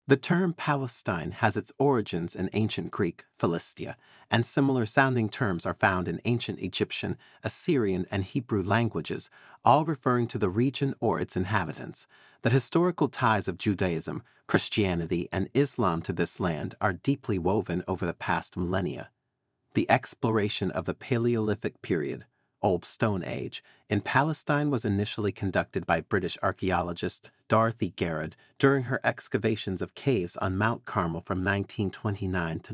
The term Palestine has its origins in ancient Greek, Philistia, and similar sounding terms are found in ancient Egyptian, Assyrian, and Hebrew languages, all referring to the region or its inhabitants. The historical ties of Judaism, Christianity, and Islam to this land are deeply woven over the past millennia. The exploration of the Paleolithic period, Old Stone Age, in Palestine was initially conducted by British archaeologist Dorothy Garrod during her excavations of caves on Mount Carmel from 1929 to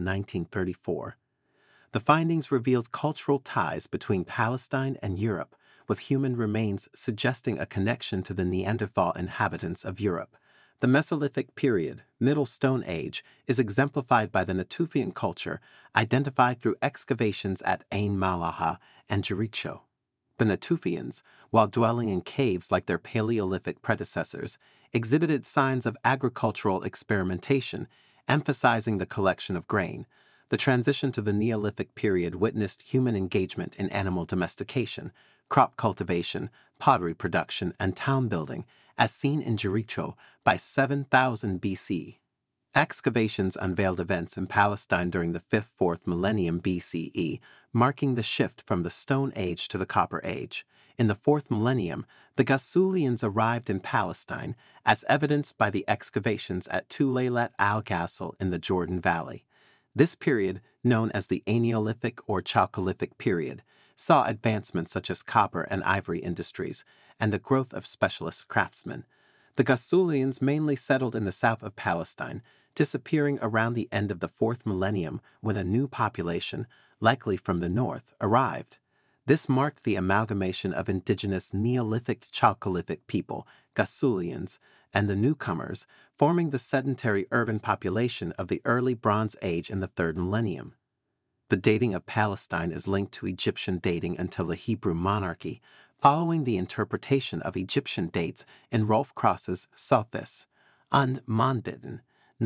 1934. The findings revealed cultural ties between Palestine and Europe, with human remains suggesting a connection to the Neanderthal inhabitants of Europe. The Mesolithic period, Middle Stone Age, is exemplified by the Natufian culture identified through excavations at Ain Malaha and Jericho. The Natufians, while dwelling in caves like their Paleolithic predecessors, exhibited signs of agricultural experimentation, emphasizing the collection of grain. The transition to the Neolithic period witnessed human engagement in animal domestication, crop cultivation, pottery production, and town building, as seen in Jericho by 7000 BC. Excavations unveiled events in Palestine during the 5th-4th millennium BCE, marking the shift from the Stone Age to the Copper Age. In the 4th millennium, the Gasulians arrived in Palestine, as evidenced by the excavations at Tulaylat al-Ghasl in the Jordan Valley. This period, known as the Aeneolithic or Chalcolithic period, saw advancements such as copper and ivory industries, and the growth of specialist craftsmen. The Gasulians mainly settled in the south of Palestine, disappearing around the end of the 4th millennium when a new population, likely from the north, arrived. This marked the amalgamation of indigenous Neolithic Chalcolithic people, Gasulians, and the newcomers, forming the sedentary urban population of the early Bronze Age in the 3rd millennium. The dating of Palestine is linked to Egyptian dating until the Hebrew monarchy, following the interpretation of Egyptian dates in Rolf Krause's Sothis, und Monditen,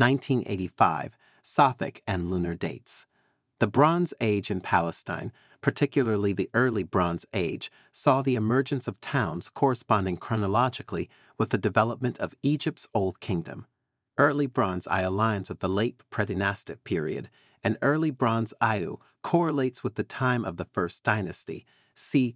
1985, Sothic and lunar dates. The Bronze Age in Palestine, particularly the early Bronze Age, saw the emergence of towns corresponding chronologically with the development of Egypt's Old Kingdom. Early Bronze Age aligns with the late predynastic period, and Early Bronze Age correlates with the time of the First Dynasty, c.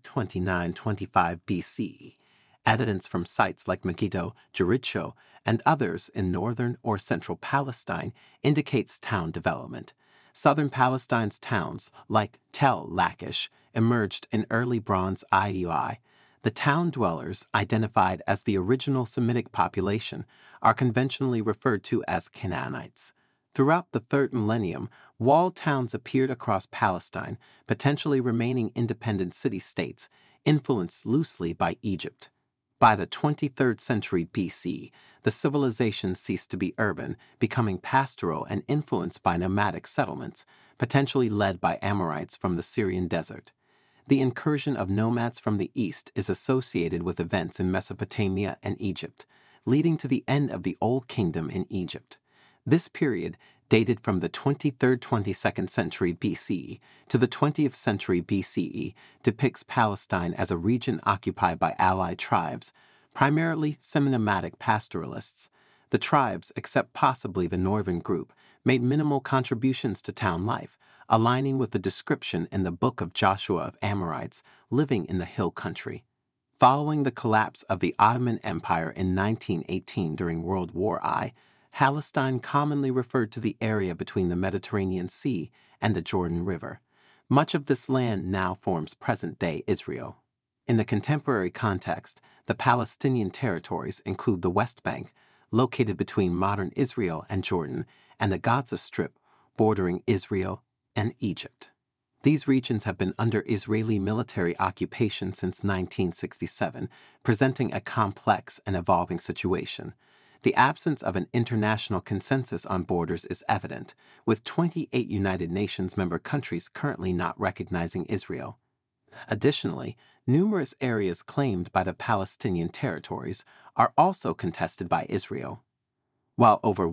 2925 BCE. Evidence from sites like Megiddo, Jericho, and others in northern or central Palestine indicates town development. Southern Palestine's towns, like Tel Lachish, emerged in early Bronze Age. The town dwellers, identified as the original Semitic population, are conventionally referred to as Canaanites. Throughout the 3rd millennium, walled towns appeared across Palestine, potentially remaining independent city-states, influenced loosely by Egypt. By the 23rd century BC, the civilization ceased to be urban, becoming pastoral and influenced by nomadic settlements, potentially led by Amorites from the Syrian desert. The incursion of nomads from the east is associated with events in Mesopotamia and Egypt, leading to the end of the Old Kingdom in Egypt. This period, dated from the 23rd-22nd century BCE to the 20th century BCE, depicts Palestine as a region occupied by allied tribes, primarily semi-nomadic pastoralists. The tribes, except possibly the northern group, made minimal contributions to town life, aligning with the description in the Book of Joshua of Amorites living in the hill country. Following the collapse of the Ottoman Empire in 1918 during World War I, Palestine commonly referred to the area between the Mediterranean Sea and the Jordan River. Much of this land now forms present-day Israel. In the contemporary context, the Palestinian territories include the West Bank, located between modern Israel and Jordan, and the Gaza Strip, bordering Israel and Egypt. These regions have been under Israeli military occupation since 1967, presenting a complex and evolving situation. The absence of an international consensus on borders is evident, with 28 United Nations member countries currently not recognizing Israel. Additionally, numerous areas claimed by the Palestinian territories are also contested by Israel. While over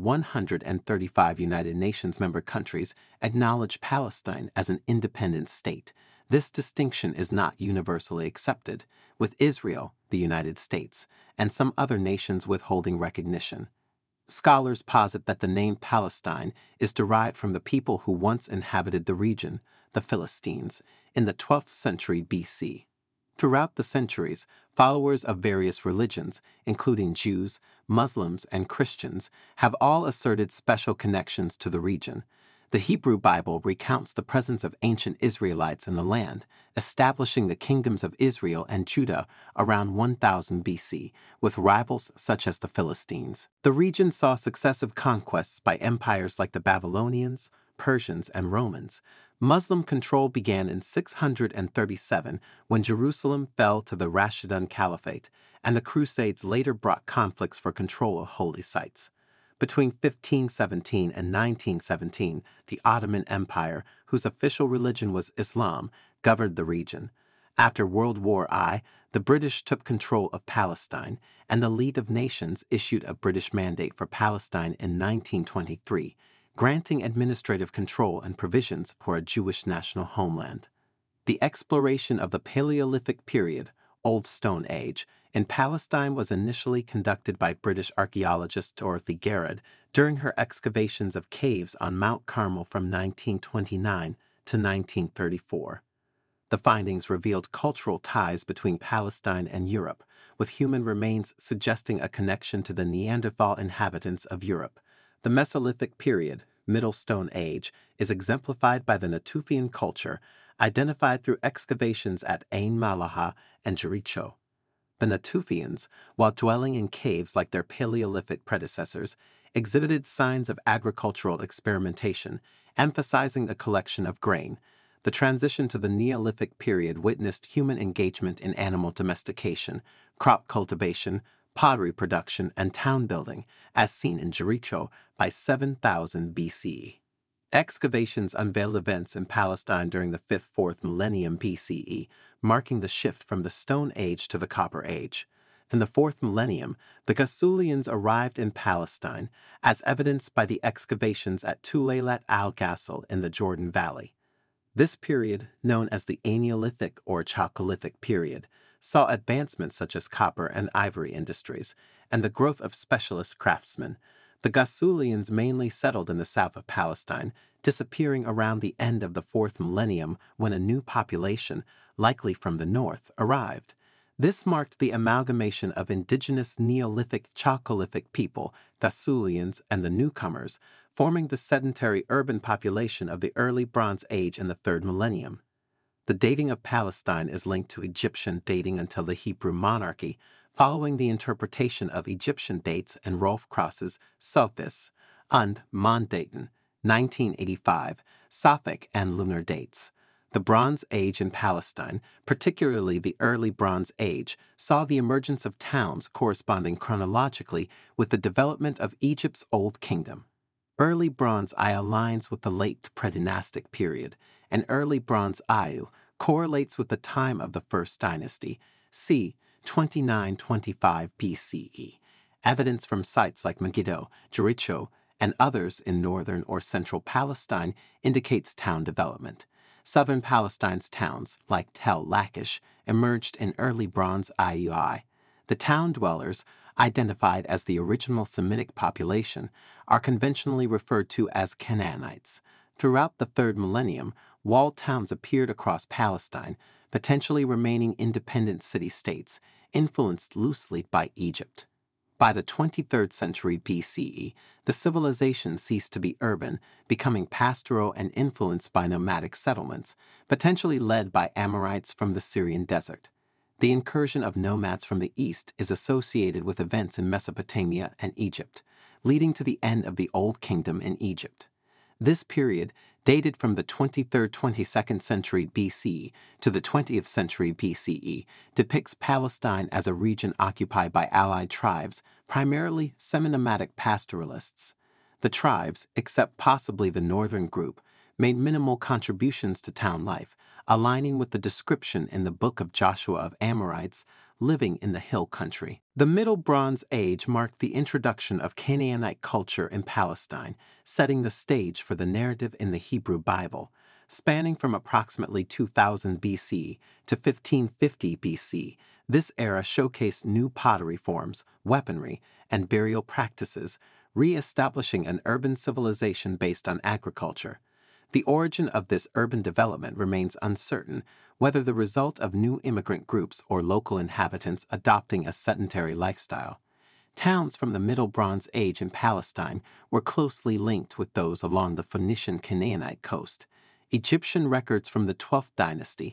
135 United Nations member countries acknowledge Palestine as an independent state, this distinction is not universally accepted, with Israel, the United States, and some other nations withholding recognition. Scholars posit that the name Palestine is derived from the people who once inhabited the region, the Philistines, in the 12th century BC. Throughout the centuries, followers of various religions, including Jews, Muslims, and Christians, have all asserted special connections to the region. The Hebrew Bible recounts the presence of ancient Israelites in the land, establishing the kingdoms of Israel and Judah around 1000 BC, with rivals such as the Philistines. The region saw successive conquests by empires like the Babylonians, Persians, and Romans. Muslim control began in 637 when Jerusalem fell to the Rashidun Caliphate, and the Crusades later brought conflicts for control of holy sites. Between 1517 and 1917, the Ottoman Empire, whose official religion was Islam, governed the region. After World War I, the British took control of Palestine, and the League of Nations issued a British mandate for Palestine in 1923, granting administrative control and provisions for a Jewish national homeland. The exploration of the Paleolithic period, Old Stone Age, in Palestine was initially conducted by British archaeologist Dorothy Garrod during her excavations of caves on Mount Carmel from 1929 to 1934. The findings revealed cultural ties between Palestine and Europe, with human remains suggesting a connection to the Neanderthal inhabitants of Europe. The Mesolithic period, Middle Stone Age, is exemplified by the Natufian culture, identified through excavations at Ain Malaha and Jericho. The Natufians, while dwelling in caves like their Paleolithic predecessors, exhibited signs of agricultural experimentation, emphasizing the collection of grain. The transition to the Neolithic period witnessed human engagement in animal domestication, crop cultivation, pottery production, and town building, as seen in Jericho by 7000 BCE. Excavations unveiled events in Palestine during the 5th-4th millennium BCE, marking the shift from the Stone Age to the Copper Age. In the 4th millennium, the Gasulians arrived in Palestine, as evidenced by the excavations at Tulaylat al-Ghassil in the Jordan Valley. This period, known as the Aeneolithic or Chalcolithic period, saw advancements such as copper and ivory industries, and the growth of specialist craftsmen. The Gasulians mainly settled in the south of Palestine, disappearing around the end of the 4th millennium when a new population, likely from the north, arrived. This marked the amalgamation of indigenous Neolithic Chalcolithic people, Gasulians, and the newcomers, forming the sedentary urban population of the early Bronze Age in the 3rd millennium. The dating of Palestine is linked to Egyptian dating until the Hebrew monarchy, following the interpretation of Egyptian dates and Rolf Krauss's Sophis and Mondaten, 1985, Sophic and lunar dates. The Bronze Age in Palestine, particularly the Early Bronze Age, saw the emergence of towns corresponding chronologically with the development of Egypt's Old Kingdom. Early Bronze Age aligns with the late predynastic period, and Early Bronze Age correlates with the time of the First Dynasty, c. 2925 BCE. Evidence from sites like Megiddo, Jericho, and others in northern or central Palestine indicates town development. Southern Palestine's towns, like Tel Lachish, emerged in early Bronze Age. The town dwellers, identified as the original Semitic population, are conventionally referred to as Canaanites. Throughout the 3rd millennium, walled towns appeared across Palestine, potentially remaining independent city-states, influenced loosely by Egypt. By the 23rd century BCE, the civilization ceased to be urban, becoming pastoral and influenced by nomadic settlements, potentially led by Amorites from the Syrian desert. The incursion of nomads from the east is associated with events in Mesopotamia and Egypt, leading to the end of the Old Kingdom in Egypt. This period, dated from the 23rd-22nd century BCE to the 20th century BCE, depicts Palestine as a region occupied by allied tribes, primarily semi-nomadic pastoralists. The tribes, except possibly the northern group, made minimal contributions to town life, aligning with the description in the Book of Joshua of Amorites living in the hill country. The Middle Bronze Age marked the introduction of Canaanite culture in Palestine, setting the stage for the narrative in the Hebrew Bible. Spanning from approximately 2000 BC to 1550 BC, this era showcased new pottery forms, weaponry, and burial practices, re-establishing an urban civilization based on agriculture. The origin of this urban development remains uncertain, whether the result of new immigrant groups or local inhabitants adopting a sedentary lifestyle. Towns from the Middle Bronze Age in Palestine were closely linked with those along the Phoenician Canaanite coast. Egyptian records from the 12th dynasty,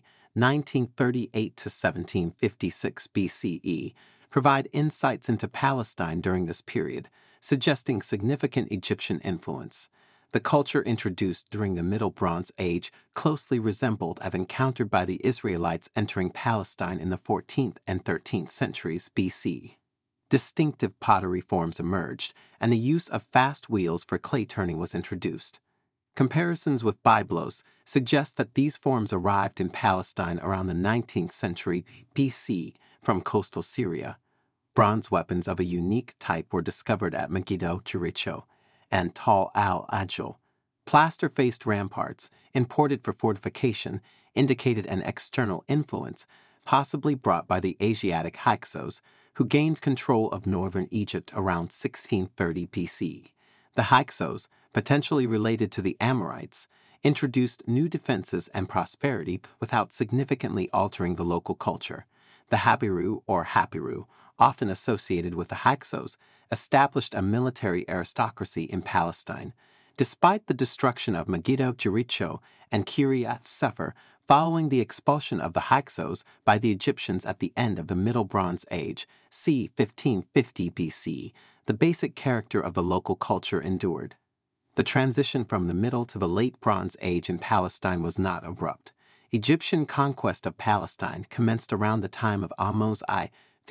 1938 to 1756 BCE, provide insights into Palestine during this period, suggesting significant Egyptian influence. The culture introduced during the Middle Bronze Age closely resembled that encountered by the Israelites entering Palestine in the 14th and 13th centuries BC. Distinctive pottery forms emerged, and the use of fast wheels for clay turning was introduced. Comparisons with Byblos suggest that these forms arrived in Palestine around the 19th century BC from coastal Syria. Bronze weapons of a unique type were discovered at Megiddo, Jericho, and Tal al-Ajil. Plaster-faced ramparts, imported for fortification, indicated an external influence, possibly brought by the Asiatic Hyksos, who gained control of northern Egypt around 1630 BC. The Hyksos, potentially related to the Amorites, introduced new defenses and prosperity without significantly altering the local culture. The Habiru or Hapiru, often associated with the Hyksos, established a military aristocracy in Palestine. Despite the destruction of Megiddo, Jericho, and Kiryat Sefer following the expulsion of the Hyksos by the Egyptians at the end of the Middle Bronze Age, c. 1550 BC, the basic character of the local culture endured. The transition from the Middle to the Late Bronze Age in Palestine was not abrupt. Egyptian conquest of Palestine commenced around the time of Ahmose I,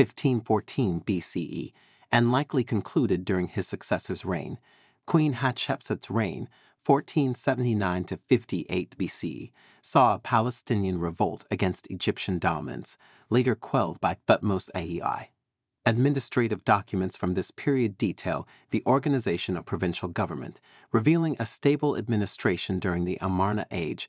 1514 BCE, and likely concluded during his successor's reign. Queen Hatshepsut's reign, 1479 to 58 BC, saw a Palestinian revolt against Egyptian dominance, later quelled by Thutmose Ai. Administrative documents from this period detail the organization of provincial government, revealing a stable administration during the Amarna Age,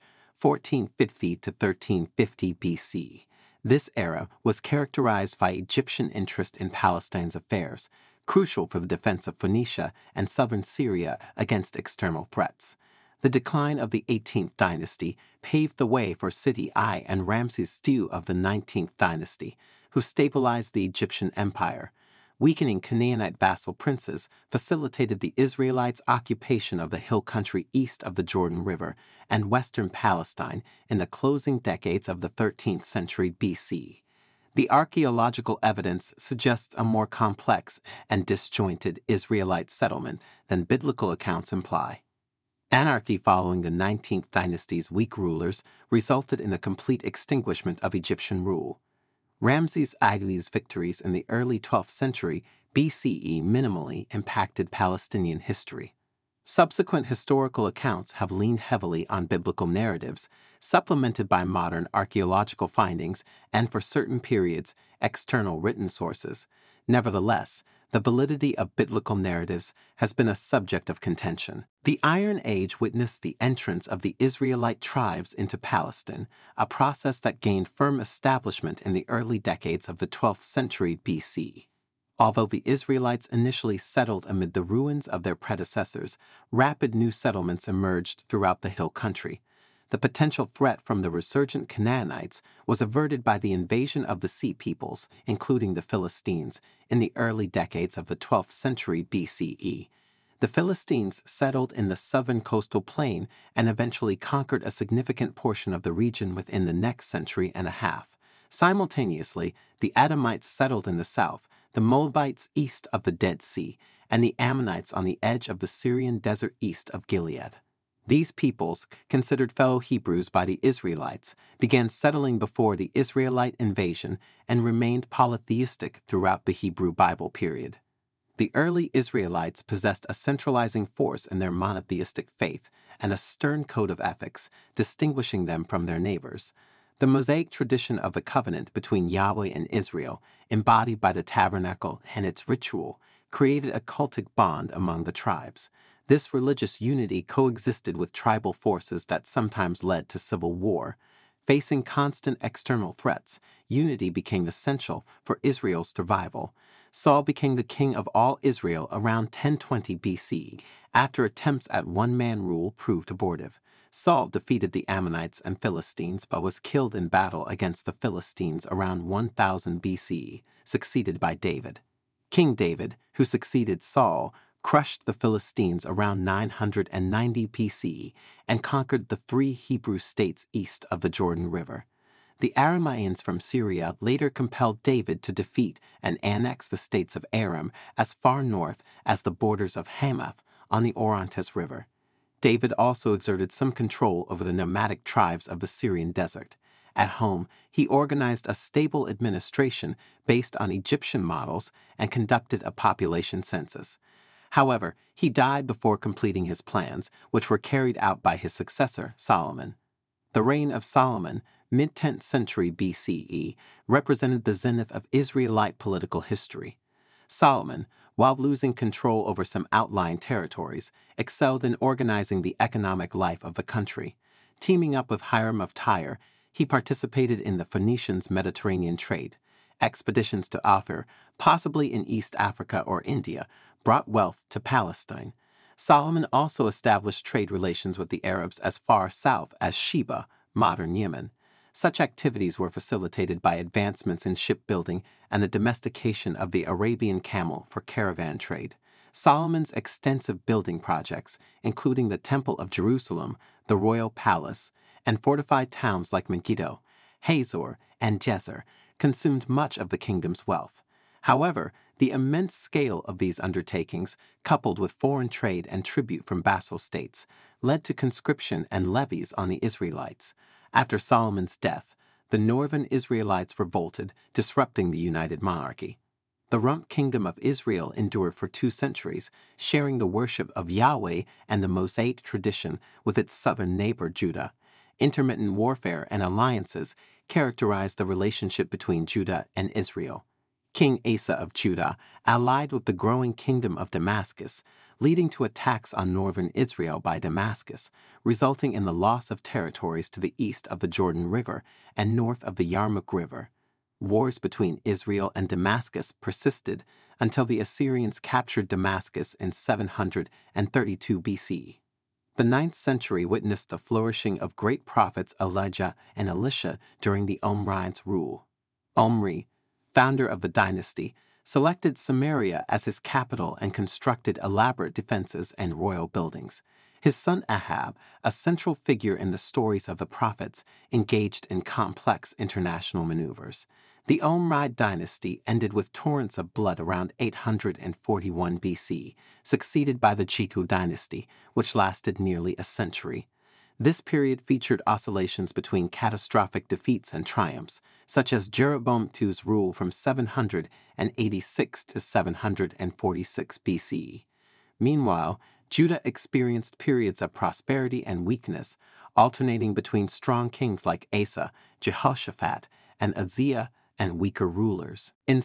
1450 to 1350 BC. This era was characterized by Egyptian interest in Palestine's affairs, crucial for the defense of Phoenicia and southern Syria against external threats. The decline of the 18th dynasty paved the way for Seti I and Ramses II of the 19th dynasty, who stabilized the Egyptian empire. Weakening Canaanite vassal princes facilitated the Israelites' occupation of the hill country east of the Jordan River and western Palestine in the closing decades of the 13th century BC. The archaeological evidence suggests a more complex and disjointed Israelite settlement than biblical accounts imply. Anarchy following the 19th dynasty's weak rulers resulted in the complete extinguishment of Egyptian rule. Ramses I's victories in the early 12th century BCE minimally impacted Palestinian history. Subsequent historical accounts have leaned heavily on biblical narratives, supplemented by modern archaeological findings and, for certain periods, external written sources. Nevertheless, the validity of biblical narratives has been a subject of contention. The Iron Age witnessed the entrance of the Israelite tribes into Palestine, a process that gained firm establishment in the early decades of the 12th century BC. Although the Israelites initially settled amid the ruins of their predecessors, rapid new settlements emerged throughout the hill country. The potential threat from the resurgent Canaanites was averted by the invasion of the Sea Peoples, including the Philistines, in the early decades of the 12th century BCE. The Philistines settled in the southern coastal plain and eventually conquered a significant portion of the region within the next century and a half. Simultaneously, the Edomites settled in the south, the Moabites east of the Dead Sea, and the Ammonites on the edge of the Syrian desert east of Gilead. These peoples, considered fellow Hebrews by the Israelites, began settling before the Israelite invasion and remained polytheistic throughout the Hebrew Bible period. The early Israelites possessed a centralizing force in their monotheistic faith and a stern code of ethics, distinguishing them from their neighbors. The Mosaic tradition of the covenant between Yahweh and Israel, embodied by the tabernacle and its ritual, created a cultic bond among the tribes. This religious unity coexisted with tribal forces that sometimes led to civil war. Facing constant external threats, unity became essential for Israel's survival. Saul became the king of all Israel around 1020 BC, after attempts at one-man rule proved abortive. Saul defeated the Ammonites and Philistines but was killed in battle against the Philistines around 1000 BCE, succeeded by David. King David, who succeeded Saul, crushed the Philistines around 990 BCE and conquered the 3 Hebrew states east of the Jordan River. The Arameans from Syria later compelled David to defeat and annex the states of Aram as far north as the borders of Hamath on the Orontes River. David also exerted some control over the nomadic tribes of the Syrian desert. At home, he organized a stable administration based on Egyptian models and conducted a population census. However, he died before completing his plans, which were carried out by his successor, Solomon. The reign of Solomon, mid-10th century BCE, represented the zenith of Israelite political history. Solomon, while losing control over some outlying territories, excelled in organizing the economic life of the country. Teaming up with Hiram of Tyre, he participated in the Phoenicians' Mediterranean trade. Expeditions to Ophir, possibly in East Africa or India, brought wealth to Palestine. Solomon also established trade relations with the Arabs as far south as Sheba, modern Yemen. Such activities were facilitated by advancements in shipbuilding and the domestication of the Arabian camel for caravan trade. Solomon's extensive building projects, including the Temple of Jerusalem, the Royal Palace, and fortified towns like Megiddo, Hazor, and Gezer, consumed much of the kingdom's wealth. However, the immense scale of these undertakings, coupled with foreign trade and tribute from vassal states, led to conscription and levies on the Israelites. After Solomon's death, the northern Israelites revolted, disrupting the united monarchy. The Rump Kingdom of Israel endured for 2 centuries, sharing the worship of Yahweh and the Mosaic tradition with its southern neighbor Judah. Intermittent warfare and alliances characterized the relationship between Judah and Israel. King Asa of Judah allied with the growing kingdom of Damascus, leading to attacks on northern Israel by Damascus, resulting in the loss of territories to the east of the Jordan River and north of the Yarmouk River. Wars between Israel and Damascus persisted until the Assyrians captured Damascus in 732 BCE. The 9th century witnessed the flourishing of great prophets Elijah and Elisha during the Omrides' rule. Omri, founder of the dynasty, selected Samaria as his capital and constructed elaborate defenses and royal buildings. His son Ahab, a central figure in the stories of the prophets, engaged in complex international maneuvers. The Omride dynasty ended with torrents of blood around 841 BC, succeeded by the Chiku dynasty, which lasted nearly a century. This period featured oscillations between catastrophic defeats and triumphs, such as Jeroboam II's rule from 786 to 746 BCE. Meanwhile, Judah experienced periods of prosperity and weakness, alternating between strong kings like Asa, Jehoshaphat, and Uzziah, and weaker rulers. In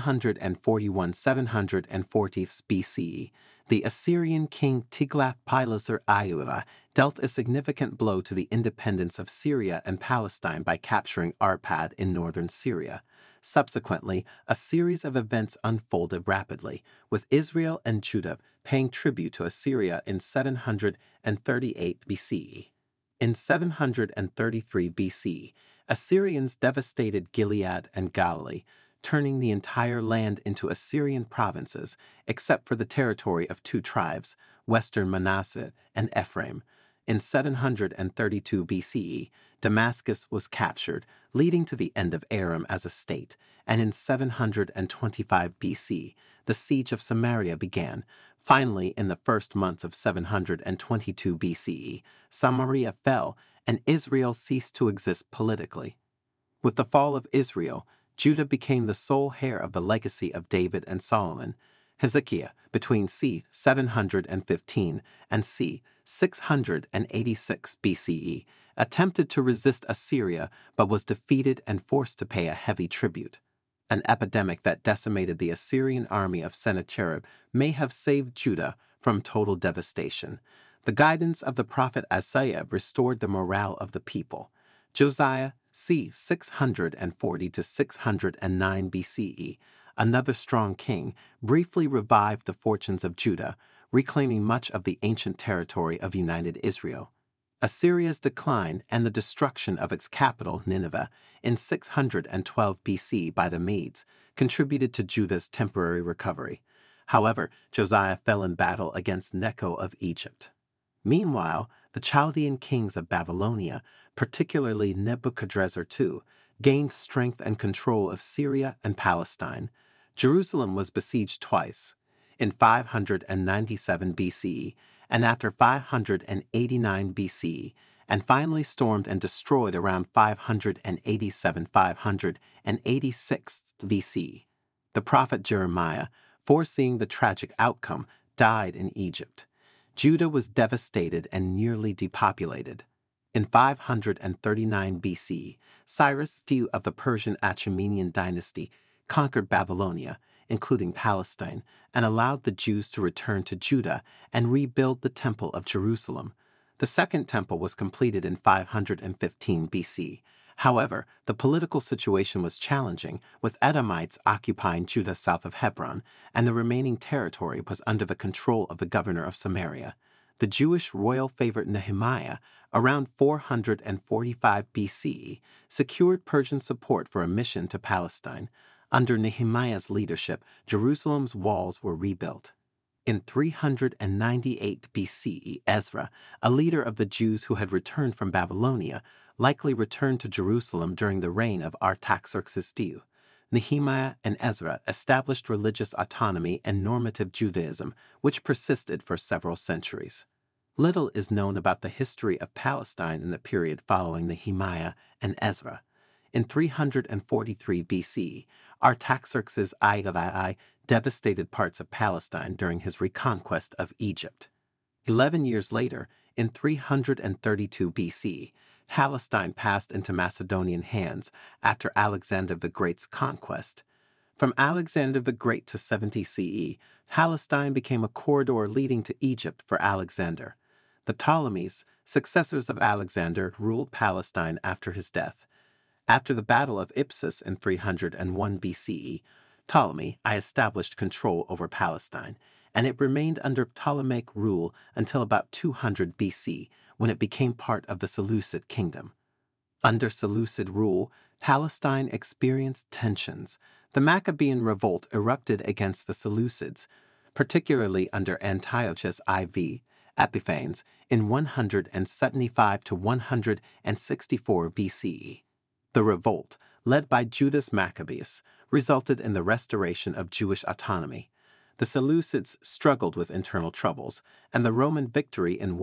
741-740 BCE, the Assyrian king Tiglath-Pileser Ayuba dealt a significant blow to the independence of Syria and Palestine by capturing Arpad in northern Syria. Subsequently, a series of events unfolded rapidly, with Israel and Judah paying tribute to Assyria in 738 BCE. In 733 BC, Assyrians devastated Gilead and Galilee, turning the entire land into Assyrian provinces, except for the territory of 2 tribes, western Manasseh and Ephraim. In 732 BCE, Damascus was captured, leading to the end of Aram as a state, and in 725 BC, the siege of Samaria began. Finally, in the first months of 722 BCE, Samaria fell, and Israel ceased to exist politically. With the fall of Israel, Judah became the sole heir of the legacy of David and Solomon. Hezekiah, between c. 715 and c. 686 BCE, attempted to resist Assyria but was defeated and forced to pay a heavy tribute. An epidemic that decimated the Assyrian army of Sennacherib may have saved Judah from total devastation. The guidance of the prophet Isaiah restored the morale of the people. Josiah, c. 640 to 609 BCE, another strong king, briefly revived the fortunes of Judah, reclaiming much of the ancient territory of united Israel. Assyria's decline and the destruction of its capital, Nineveh, in 612 BC by the Medes contributed to Judah's temporary recovery. However, Josiah fell in battle against Necho of Egypt. Meanwhile, the Chaldean kings of Babylonia, particularly Nebuchadrezzar II, gained strength and control of Syria and Palestine. Jerusalem was besieged twice, in 597 BCE and after 589 BCE, and finally stormed and destroyed around 586 BCE. The prophet Jeremiah, foreseeing the tragic outcome, died in Egypt. Judah was devastated and nearly depopulated. In 539 BC, Cyrus II of the Persian Achaemenian dynasty conquered Babylonia, including Palestine, and allowed the Jews to return to Judah and rebuild the Temple of Jerusalem. The Second Temple was completed in 515 BC. However, the political situation was challenging, with Edomites occupying Judah south of Hebron, and the remaining territory was under the control of the governor of Samaria. The Jewish royal favorite Nehemiah, around 445 BCE, secured Persian support for a mission to Palestine. Under Nehemiah's leadership, Jerusalem's walls were rebuilt. In 398 BCE, Ezra, a leader of the Jews who had returned from Babylonia, likely returned to Jerusalem during the reign of Artaxerxes II. Nehemiah and Ezra established religious autonomy and normative Judaism, which persisted for several centuries. Little is known about the history of Palestine in the period following Nehemiah and Ezra. In 343 BC, Artaxerxes I devastated parts of Palestine during his reconquest of Egypt. 11 years later, in 332 BC, Palestine passed into Macedonian hands after Alexander the Great's conquest. From Alexander the Great to 70 CE, Palestine became a corridor leading to Egypt for Alexander. The Ptolemies, successors of Alexander, ruled Palestine after his death. After the Battle of Ipsus in 301 BCE, Ptolemy I established control over Palestine, and it remained under Ptolemaic rule until about 200 BC, when it became part of the Seleucid kingdom. Under Seleucid rule, Palestine experienced tensions. The Maccabean revolt erupted against the Seleucids, particularly under Antiochus IV Epiphanes in 175 to 164 BCE. The revolt, led by Judas Maccabeus, resulted in the restoration of Jewish autonomy. The Seleucids struggled with internal troubles, and the Roman victory in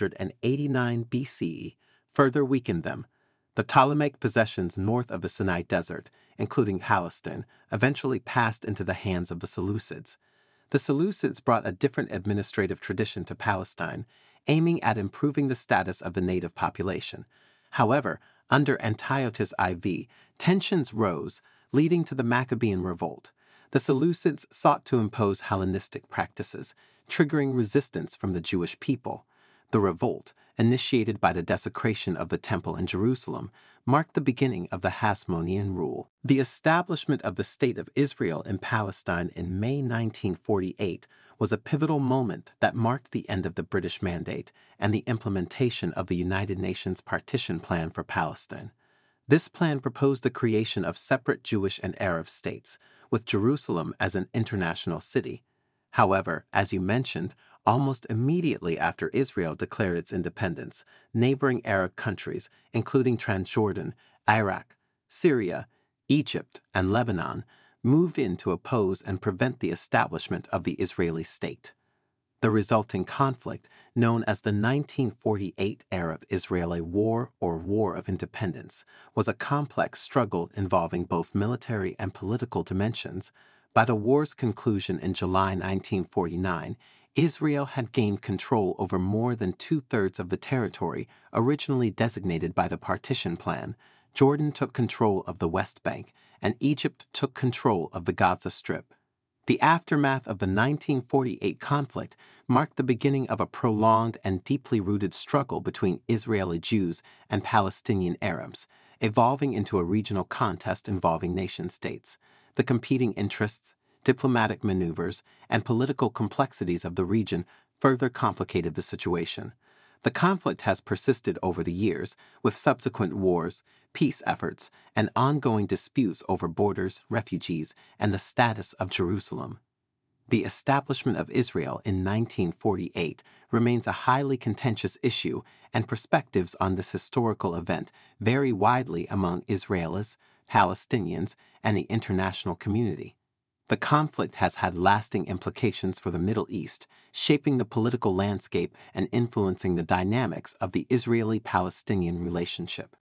189 BCE further weakened them. The Ptolemaic possessions north of the Sinai Desert, including Palestine, eventually passed into the hands of the Seleucids. The Seleucids brought a different administrative tradition to Palestine, aiming at improving the status of the native population. However, under Antiochus IV, tensions rose, leading to the Maccabean revolt. The Seleucids sought to impose Hellenistic practices, triggering resistance from the Jewish people. The revolt, initiated by the desecration of the Temple in Jerusalem, marked the beginning of the Hasmonean rule. The establishment of the State of Israel in Palestine in May 1948 was a pivotal moment that marked the end of the British Mandate and the implementation of the United Nations Partition Plan for Palestine. This plan proposed the creation of separate Jewish and Arab states, with Jerusalem as an international city. However, as you mentioned, almost immediately after Israel declared its independence, neighboring Arab countries, including Transjordan, Iraq, Syria, Egypt, and Lebanon, moved in to oppose and prevent the establishment of the Israeli state. The resulting conflict, known as the 1948 Arab-Israeli War or War of Independence, was a complex struggle involving both military and political dimensions. By the war's conclusion in July 1949, Israel had gained control over more than two-thirds of the territory originally designated by the Partition Plan. Jordan took control of the West Bank, and Egypt took control of the Gaza Strip. The aftermath of the 1948 conflict marked the beginning of a prolonged and deeply rooted struggle between Israeli Jews and Palestinian Arabs, evolving into a regional contest involving nation-states. The competing interests, diplomatic maneuvers, and political complexities of the region further complicated the situation. The conflict has persisted over the years, with subsequent wars, peace efforts, and ongoing disputes over borders, refugees, and the status of Jerusalem. The establishment of Israel in 1948 remains a highly contentious issue, and perspectives on this historical event vary widely among Israelis, Palestinians, and the international community. The conflict has had lasting implications for the Middle East, shaping the political landscape and influencing the dynamics of the Israeli-Palestinian relationship.